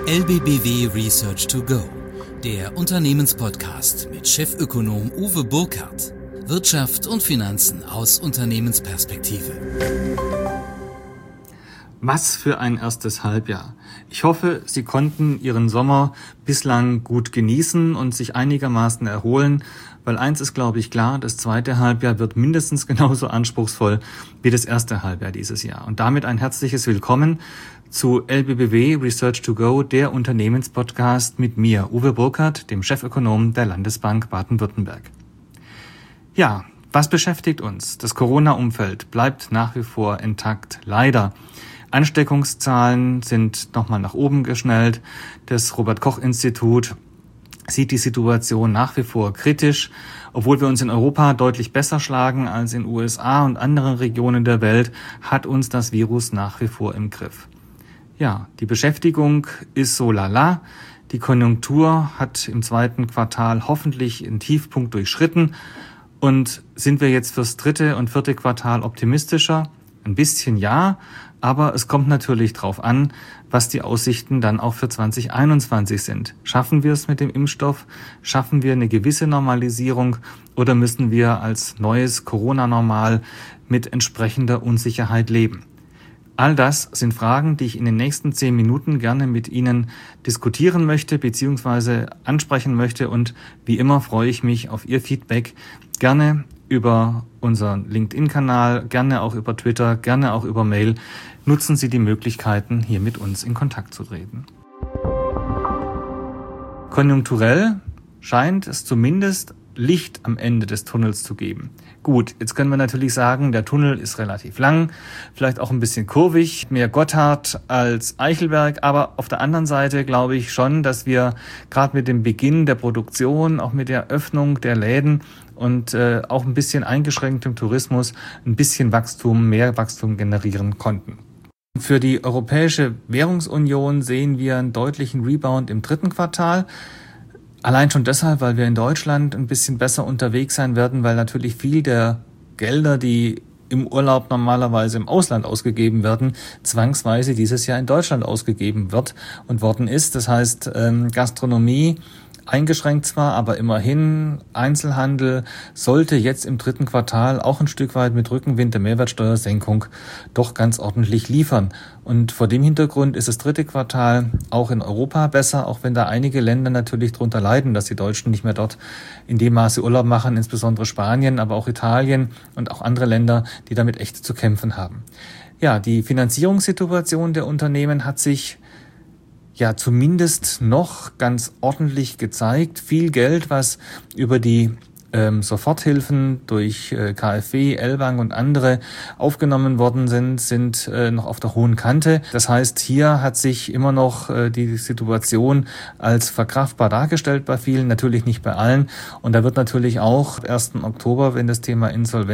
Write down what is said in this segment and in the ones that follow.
LBBW Research to Go, der Unternehmenspodcast mit Chefökonom Uwe Burkhardt. Wirtschaft und Finanzen aus Unternehmensperspektive. Was für ein erstes Halbjahr. Ich hoffe, Sie konnten Ihren Sommer bislang gut genießen und sich einigermaßen erholen, weil eins ist, glaube ich, klar, das zweite Halbjahr wird mindestens genauso anspruchsvoll wie das erste Halbjahr dieses Jahr. Und damit ein herzliches Willkommen zu LBBW Research to Go, der Unternehmenspodcast mit mir, Uwe Burkhardt, dem Chefökonom der Landesbank Baden-Württemberg. Ja, was beschäftigt uns? Das Corona-Umfeld bleibt nach wie vor intakt, leider. Ansteckungszahlen sind nochmal nach oben geschnellt. Das Robert-Koch-Institut sieht die Situation nach wie vor kritisch. Obwohl wir uns in Europa deutlich besser schlagen als in USA und anderen Regionen der Welt, hat uns das Virus nach wie vor im Griff. Ja, die Beschäftigung ist so lala. Die Konjunktur hat im zweiten Quartal hoffentlich einen Tiefpunkt durchschritten. Und sind wir jetzt fürs dritte und vierte Quartal optimistischer? Ein bisschen ja, aber es kommt natürlich drauf an, was die Aussichten dann auch für 2021 sind. Schaffen wir es mit dem Impfstoff? Schaffen wir eine gewisse Normalisierung? Oder müssen wir als neues Corona-Normal mit entsprechender Unsicherheit leben? All das sind Fragen, die ich in den nächsten 10 Minuten gerne mit Ihnen diskutieren möchte bzw. ansprechen möchte. Und wie immer freue ich mich auf Ihr Feedback, gerne über unseren LinkedIn-Kanal, gerne auch über Twitter, gerne auch über Mail. Nutzen Sie die Möglichkeiten, hier mit uns in Kontakt zu treten. Konjunkturell scheint es zumindest Licht am Ende des Tunnels zu geben. Gut, jetzt können wir natürlich sagen, der Tunnel ist relativ lang, vielleicht auch ein bisschen kurvig, mehr Gotthard als Eichelberg, aber auf der anderen Seite glaube ich schon, dass wir gerade mit dem Beginn der Produktion, auch mit der Öffnung der Läden und auch ein bisschen eingeschränktem Tourismus ein bisschen mehr Wachstum generieren konnten. Für die Europäische Währungsunion sehen wir einen deutlichen Rebound im dritten Quartal. Allein schon deshalb, weil wir in Deutschland ein bisschen besser unterwegs sein werden, weil natürlich viel der Gelder, die im Urlaub normalerweise im Ausland ausgegeben werden, zwangsweise dieses Jahr in Deutschland ausgegeben wird und worden ist. Das heißt, Gastronomie eingeschränkt zwar, aber immerhin Einzelhandel sollte jetzt im dritten Quartal auch ein Stück weit mit Rückenwind der Mehrwertsteuersenkung doch ganz ordentlich liefern. Und vor dem Hintergrund ist das dritte Quartal auch in Europa besser, auch wenn da einige Länder natürlich drunter leiden, dass die Deutschen nicht mehr dort in dem Maße Urlaub machen, insbesondere Spanien, aber auch Italien und auch andere Länder, die damit echt zu kämpfen haben. Ja, die Finanzierungssituation der Unternehmen hat sich zumindest noch ganz ordentlich gezeigt. Viel Geld, was über die Soforthilfen durch KfW, L-Bank und andere aufgenommen worden sind noch auf der hohen Kante. Das heißt, hier hat sich immer noch die Situation als verkraftbar dargestellt bei vielen, natürlich nicht bei allen. Und da wird natürlich auch 1. Oktober, wenn das Thema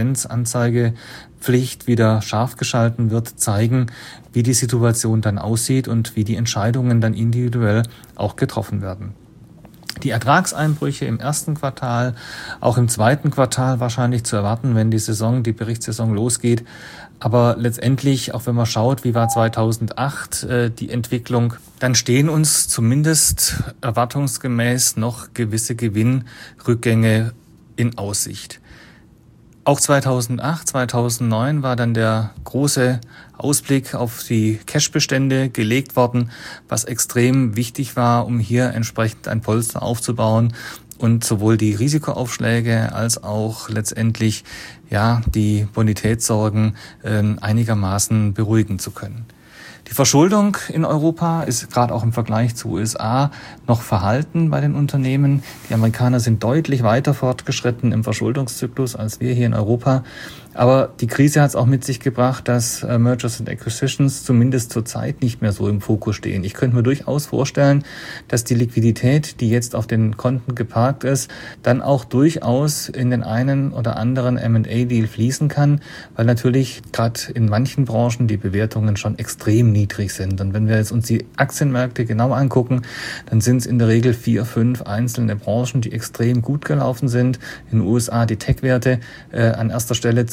Insolvenzanzeigepflicht wieder scharf geschalten wird, zeigen, wie die Situation dann aussieht und wie die Entscheidungen dann individuell auch getroffen werden. Die Ertragseinbrüche im ersten Quartal, auch im zweiten Quartal wahrscheinlich zu erwarten, wenn die Berichtssaison losgeht. Aber letztendlich, auch wenn man schaut, wie war 2008 die Entwicklung, dann stehen uns zumindest erwartungsgemäß noch gewisse Gewinnrückgänge in Aussicht. Auch 2008, 2009 war dann der große Ausblick auf die Cashbestände gelegt worden, was extrem wichtig war, um hier entsprechend ein Polster aufzubauen und sowohl die Risikoaufschläge als auch letztendlich die Bonitätssorgen einigermaßen beruhigen zu können. Die Verschuldung in Europa ist gerade auch im Vergleich zu USA noch verhalten bei den Unternehmen. Die Amerikaner sind deutlich weiter fortgeschritten im Verschuldungszyklus als wir hier in Europa. Aber die Krise hat es auch mit sich gebracht, dass Mergers and Acquisitions zumindest zurzeit nicht mehr so im Fokus stehen. Ich könnte mir durchaus vorstellen, dass die Liquidität, die jetzt auf den Konten geparkt ist, dann auch durchaus in den einen oder anderen M&A-Deal fließen kann, weil natürlich gerade in manchen Branchen die Bewertungen schon extrem niedrig sind. Und wenn wir jetzt uns die Aktienmärkte genau angucken, dann sind es in der Regel 4, 5 einzelne Branchen, die extrem gut gelaufen sind. In den USA die Tech-Werte an erster Stelle zu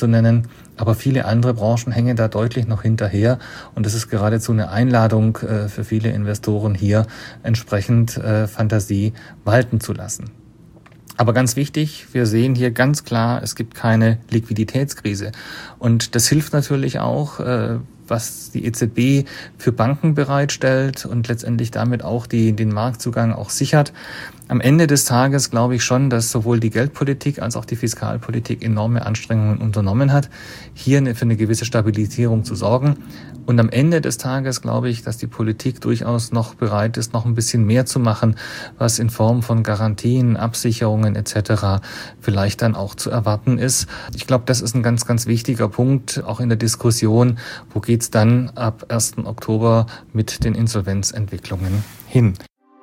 nennen. Aber viele andere Branchen hängen da deutlich noch hinterher. Und es ist geradezu eine Einladung für viele Investoren hier, entsprechend Fantasie walten zu lassen. Aber ganz wichtig, wir sehen hier ganz klar, es gibt keine Liquiditätskrise. Und das hilft natürlich auch, was die EZB für Banken bereitstellt und letztendlich damit auch den Marktzugang auch sichert. Am Ende des Tages glaube ich schon, dass sowohl die Geldpolitik als auch die Fiskalpolitik enorme Anstrengungen unternommen hat, hier für eine gewisse Stabilisierung zu sorgen. Und am Ende des Tages glaube ich, dass die Politik durchaus noch bereit ist, noch ein bisschen mehr zu machen, was in Form von Garantien, Absicherungen etc. vielleicht dann auch zu erwarten ist. Ich glaube, das ist ein ganz, ganz wichtiger Punkt, auch in der Diskussion, wo geht's dann ab 1. Oktober mit den Insolvenzentwicklungen hin.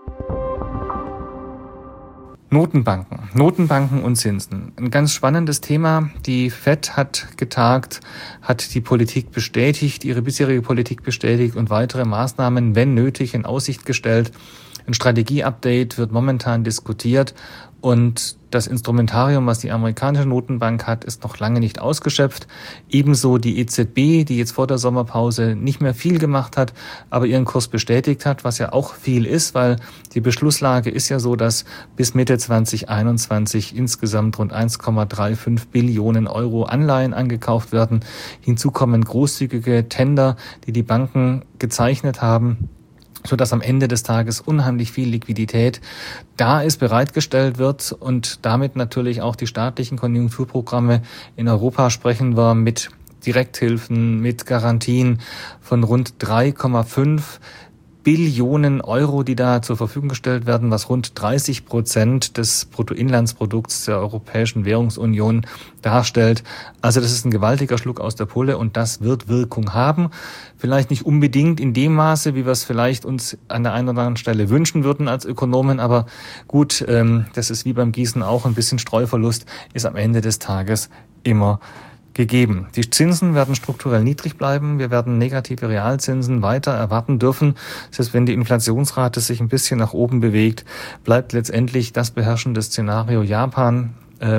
Notenbanken und Zinsen. Ein ganz spannendes Thema. Die FED hat getagt, hat die Politik bestätigt, ihre bisherige Politik bestätigt und weitere Maßnahmen, wenn nötig, in Aussicht gestellt. Ein Strategieupdate wird momentan diskutiert und das Instrumentarium, was die amerikanische Notenbank hat, ist noch lange nicht ausgeschöpft. Ebenso die EZB, die jetzt vor der Sommerpause nicht mehr viel gemacht hat, aber ihren Kurs bestätigt hat, was ja auch viel ist, weil die Beschlusslage ist ja so, dass bis Mitte 2021 insgesamt rund 1,35 Billionen Euro Anleihen angekauft werden. Hinzu kommen großzügige Tender, die Banken gezeichnet haben, sodass am Ende des Tages unheimlich viel Liquidität da ist, bereitgestellt wird und damit natürlich auch die staatlichen Konjunkturprogramme in Europa sprechen wir mit Direkthilfen, mit Garantien von rund 3,5 Billionen Euro, die da zur Verfügung gestellt werden, was rund 30% des Bruttoinlandsprodukts der Europäischen Währungsunion darstellt. Also das ist ein gewaltiger Schluck aus der Pulle und das wird Wirkung haben. Vielleicht nicht unbedingt in dem Maße, wie wir es vielleicht uns an der einen oder anderen Stelle wünschen würden als Ökonomen, aber gut, das ist wie beim Gießen auch, ein bisschen Streuverlust ist am Ende des Tages immer gegeben. Die Zinsen werden strukturell niedrig bleiben. Wir werden negative Realzinsen weiter erwarten dürfen. Das heißt, wenn die Inflationsrate sich ein bisschen nach oben bewegt, bleibt letztendlich das beherrschende Szenario Japan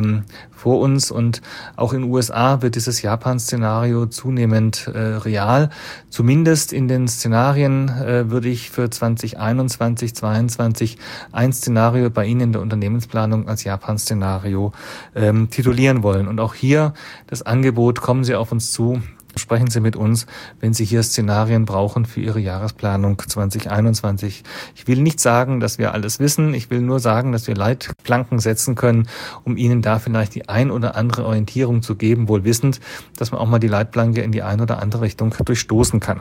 vor uns und auch in den USA wird dieses Japan-Szenario zunehmend real. Zumindest in den Szenarien würde ich für 2021, 2022 ein Szenario bei Ihnen in der Unternehmensplanung als Japan-Szenario titulieren wollen. Und auch hier das Angebot, kommen Sie auf uns zu. Sprechen Sie mit uns, wenn Sie hier Szenarien brauchen für Ihre Jahresplanung 2021. Ich will nicht sagen, dass wir alles wissen. Ich will nur sagen, dass wir Leitplanken setzen können, um Ihnen da vielleicht die ein oder andere Orientierung zu geben, wohl wissend, dass man auch mal die Leitplanke in die ein oder andere Richtung durchstoßen kann.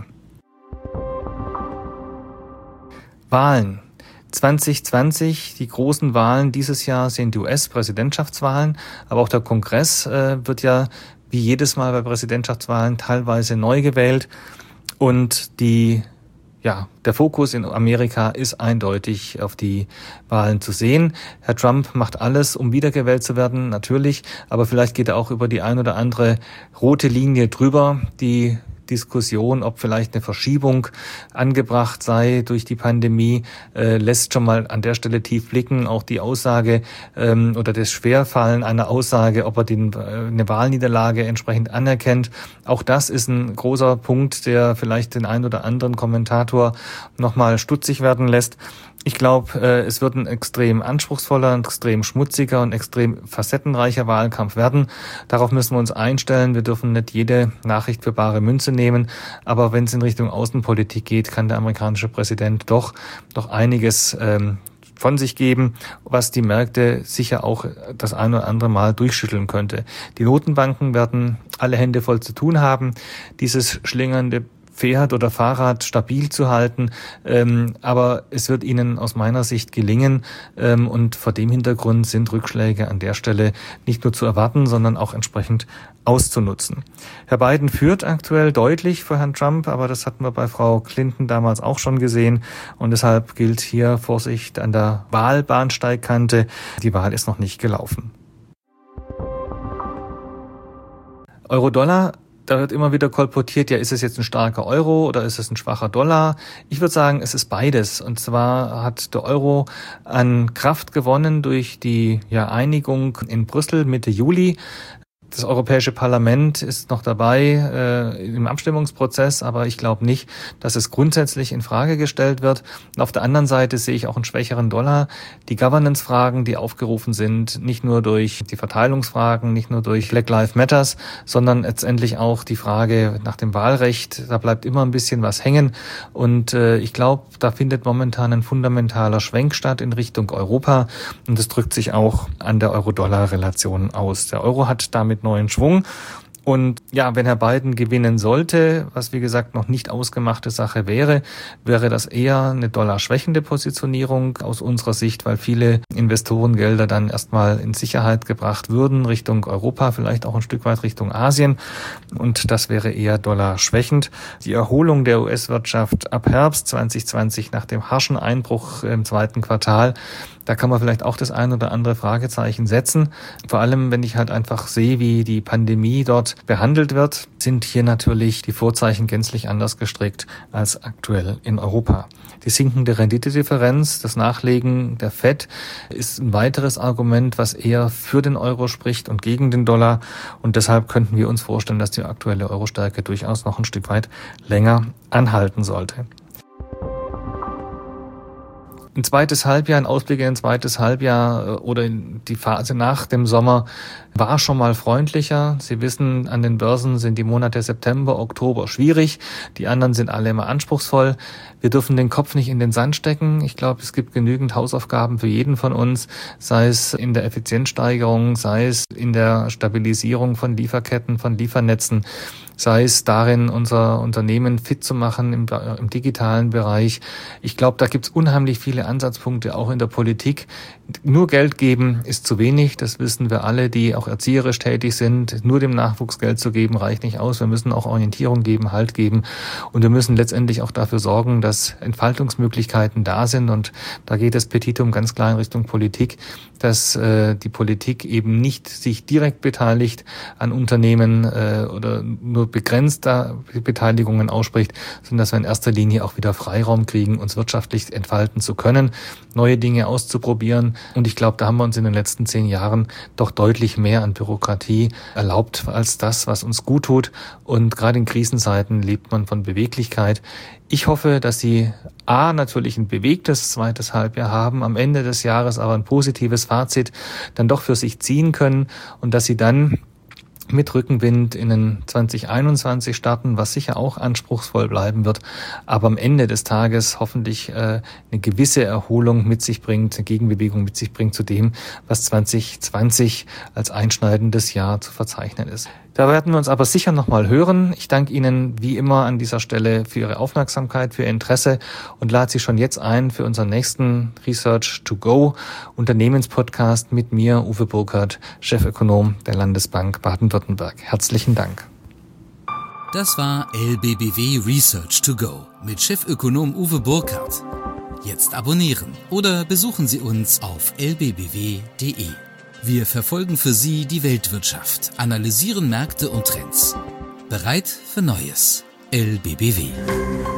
Wahlen. 2020, die großen Wahlen dieses Jahr sind die US-Präsidentschaftswahlen, aber auch der Kongress wird ja wie jedes Mal bei Präsidentschaftswahlen teilweise neu gewählt und der Fokus in Amerika ist eindeutig auf die Wahlen zu sehen. Herr Trump macht alles, um wiedergewählt zu werden, natürlich, aber vielleicht geht er auch über die ein oder andere rote Linie drüber, die Diskussion, ob vielleicht eine Verschiebung angebracht sei durch die Pandemie, lässt schon mal an der Stelle tief blicken. Auch die Aussage oder das Schwerfallen einer Aussage, ob er eine Wahlniederlage entsprechend anerkennt. Auch das ist ein großer Punkt, der vielleicht den einen oder anderen Kommentator nochmal stutzig werden lässt. Ich glaube, es wird ein extrem anspruchsvoller, ein extrem schmutziger und extrem facettenreicher Wahlkampf werden. Darauf müssen wir uns einstellen. Wir dürfen nicht jede Nachricht für bare Münze nehmen. Aber wenn es in Richtung Außenpolitik geht, kann der amerikanische Präsident doch einiges von sich geben, was die Märkte sicher auch das ein oder andere Mal durchschütteln könnte. Die Notenbanken werden alle Hände voll zu tun haben, dieses schlingernde Pferd oder Fahrrad stabil zu halten, aber es wird ihnen aus meiner Sicht gelingen und vor dem Hintergrund sind Rückschläge an der Stelle nicht nur zu erwarten, sondern auch entsprechend auszunutzen. Herr Biden führt aktuell deutlich vor Herrn Trump, aber das hatten wir bei Frau Clinton damals auch schon gesehen und deshalb gilt hier Vorsicht an der Wahlbahnsteigkante. Die Wahl ist noch nicht gelaufen. Euro-Dollar. Da wird immer wieder kolportiert, ja, ist es jetzt ein starker Euro oder ist es ein schwacher Dollar? Ich würde sagen, es ist beides. Und zwar hat der Euro an Kraft gewonnen durch die Einigung in Brüssel Mitte Juli. Das Europäische Parlament ist noch dabei im Abstimmungsprozess, aber ich glaube nicht, dass es grundsätzlich in Frage gestellt wird. Und auf der anderen Seite sehe ich auch einen schwächeren Dollar. Die Governance-Fragen, die aufgerufen sind, nicht nur durch die Verteilungsfragen, nicht nur durch Black Lives Matters, sondern letztendlich auch die Frage nach dem Wahlrecht. Da bleibt immer ein bisschen was hängen. Und ich glaube, da findet momentan ein fundamentaler Schwenk statt in Richtung Europa. Und das drückt sich auch an der Euro-Dollar-Relation aus. Der Euro hat damit neuen Schwung. Und ja, wenn Herr Biden gewinnen sollte, was wie gesagt noch nicht ausgemachte Sache wäre das eher eine dollarschwächende Positionierung aus unserer Sicht, weil viele Investorengelder dann erstmal in Sicherheit gebracht würden Richtung Europa, vielleicht auch ein Stück weit Richtung Asien. Und das wäre eher dollarschwächend. Die Erholung der US-Wirtschaft ab Herbst 2020 nach dem harschen Einbruch im zweiten Quartal, da kann man vielleicht auch das ein oder andere Fragezeichen setzen. Vor allem, wenn ich halt einfach sehe, wie die Pandemie dort behandelt wird, sind hier natürlich die Vorzeichen gänzlich anders gestrickt als aktuell in Europa. Die sinkende Renditedifferenz, das Nachlegen der Fed ist ein weiteres Argument, was eher für den Euro spricht und gegen den Dollar. Und deshalb könnten wir uns vorstellen, dass die aktuelle Euro-Stärke durchaus noch ein Stück weit länger anhalten sollte. Ein Ausblick in ein zweites Halbjahr oder in die Phase nach dem Sommer war schon mal freundlicher. Sie wissen, an den Börsen sind die Monate September, Oktober schwierig. Die anderen sind alle immer anspruchsvoll. Wir dürfen den Kopf nicht in den Sand stecken. Ich glaube, es gibt genügend Hausaufgaben für jeden von uns, sei es in der Effizienzsteigerung, sei es in der Stabilisierung von Lieferketten, von Liefernetzen, sei es darin, unser Unternehmen fit zu machen im digitalen Bereich. Ich glaube, da gibt's unheimlich viele Ansatzpunkte, auch in der Politik. Nur Geld geben ist zu wenig, das wissen wir alle, die auch erzieherisch tätig sind. Nur dem Nachwuchs Geld zu geben, reicht nicht aus. Wir müssen auch Orientierung geben, Halt geben. Und wir müssen letztendlich auch dafür sorgen, dass Entfaltungsmöglichkeiten da sind. Und da geht das Petitum ganz klar in Richtung Politik, dass die Politik eben nicht sich direkt beteiligt an Unternehmen oder nur begrenzter Beteiligungen ausspricht, sondern dass wir in erster Linie auch wieder Freiraum kriegen, uns wirtschaftlich entfalten zu können, neue Dinge auszuprobieren. Und ich glaube, da haben wir uns in den letzten 10 Jahren doch deutlich mehr an Bürokratie erlaubt als das, was uns gut tut. Und gerade in Krisenzeiten lebt man von Beweglichkeit. Ich hoffe, dass Sie natürlich ein bewegtes zweites Halbjahr haben, am Ende des Jahres aber ein positives Fazit dann doch für sich ziehen können und dass Sie dann mit Rückenwind in den 2021 starten, was sicher auch anspruchsvoll bleiben wird, aber am Ende des Tages hoffentlich eine gewisse Erholung mit sich bringt, eine Gegenbewegung mit sich bringt zu dem, was 2020 als einschneidendes Jahr zu verzeichnen ist. Da werden wir uns aber sicher nochmal hören. Ich danke Ihnen wie immer an dieser Stelle für Ihre Aufmerksamkeit, für Ihr Interesse und lade Sie schon jetzt ein für unseren nächsten Research to Go Unternehmenspodcast mit mir, Uwe Burkhardt, Chefökonom der Landesbank Baden-Württemberg. Herzlichen Dank. Das war LBBW Research to Go mit Chefökonom Uwe Burkhardt. Jetzt abonnieren oder besuchen Sie uns auf lbbw.de. Wir verfolgen für Sie die Weltwirtschaft, analysieren Märkte und Trends. Bereit für Neues. LBBW.